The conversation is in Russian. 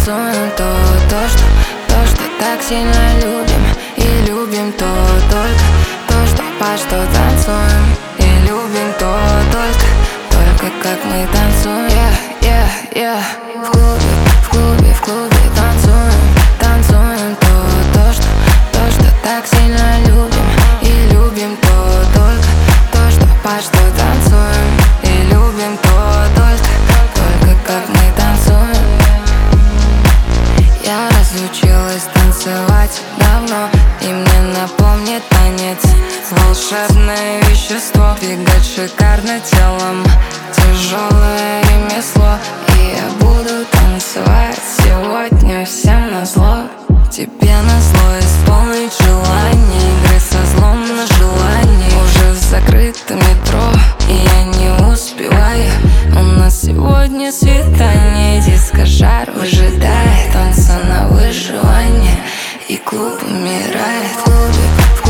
танцуем то, что так сильно любим. И любим то, что по что танцуем. И любим только как мы танцуем. В клубе танцуем то, что так сильно любим. И любим то, что по что танцуем. И любим только как мы танцуем. Я разучилась танцевать давно, и мне напомнит танец волшебное вещество. Двигать шикарно телом, тяжелое ремесло. И я буду танцевать сегодня всем назло. Тебе назло исполнить желание, игры со злом на желание. Уже в закрытом метро, и я не успеваю. У нас сегодня свидание, диско-жар выжидает. Танца на выживание, и клуб умирает. В